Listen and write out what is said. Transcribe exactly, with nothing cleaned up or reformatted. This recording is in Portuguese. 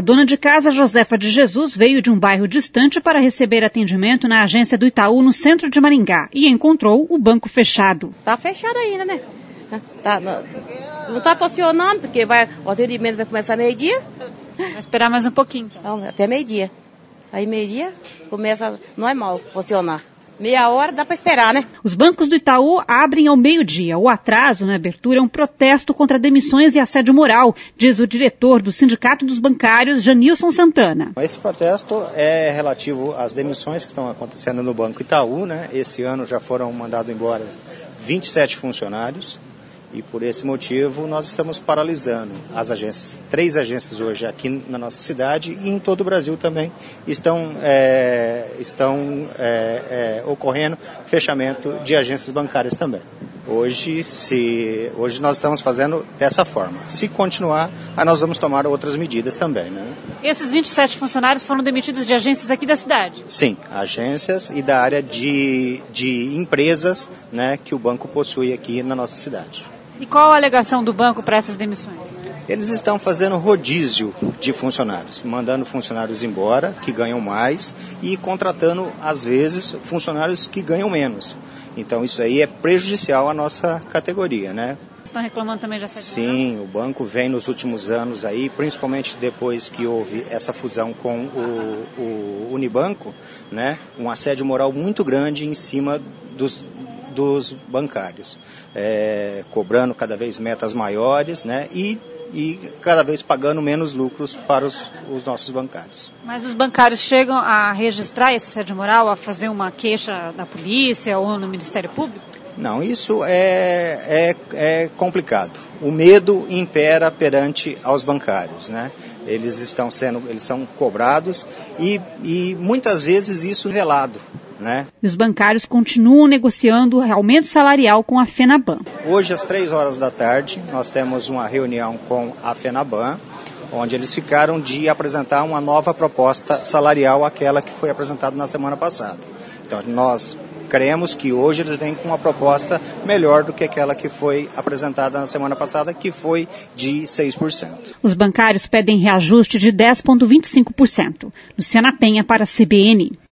dona de casa, Josefa de Jesus, veio de um bairro distante para receber atendimento na agência do Itaú, no centro de Maringá, e encontrou o banco fechado. Tá fechado ainda, né? Tá, não, não tá funcionando, porque vai, o atendimento vai começar meio-dia. Vai esperar mais um pouquinho. Então, até meio-dia. Aí meio-dia começa normal funcionar. Meia hora dá para esperar, né? Os bancos do Itaú abrem ao meio-dia. O atraso na abertura é um protesto contra demissões e assédio moral, diz o diretor do Sindicato dos Bancários, Janilson Santana. Esse protesto é relativo às demissões que estão acontecendo no Banco Itaú, né? Esse ano já foram mandados embora vinte e sete funcionários. E por esse motivo nós estamos paralisando as agências, três agências hoje aqui na nossa cidade e em todo o Brasil também estão, é, estão é, é, ocorrendo fechamento de agências bancárias também. Hoje, se, hoje nós estamos fazendo dessa forma. Se continuar, aí nós vamos tomar outras medidas também, né? Esses vinte e sete funcionários foram demitidos de agências aqui da cidade? Sim, agências e da área de, de empresas, né, que o banco possui aqui na nossa cidade. E qual a alegação do banco para essas demissões? Eles estão fazendo rodízio de funcionários, mandando funcionários embora, que ganham mais, e contratando, às vezes, funcionários que ganham menos. Então isso aí é prejudicial à nossa categoria, né? Estão reclamando também de assédio? Sim, o banco vem nos últimos anos aí, principalmente depois que houve essa fusão com o, o Unibanco, né? Um assédio moral muito grande em cima dos dos bancários, é, cobrando cada vez metas maiores, né, e, e cada vez pagando menos lucros para os, os nossos bancários. Mas os bancários chegam a registrar esse assédio moral, a fazer uma queixa na polícia ou no Ministério Público? Não, isso é, é, é complicado. O medo impera perante aos bancários, né? Eles estão sendo, eles são cobrados e, e muitas vezes isso velado. Né? E os bancários continuam negociando aumento salarial com a FENABAN. Hoje, às três horas da tarde, nós temos uma reunião com a FENABAN, onde eles ficaram de apresentar uma nova proposta salarial, aquela que foi apresentada na semana passada. Então, nós cremos que hoje eles vêm com uma proposta melhor do que aquela que foi apresentada na semana passada, que foi de seis por cento. Os bancários pedem reajuste de dez vírgula vinte e cinco por cento. Luciana Penha para a C B N.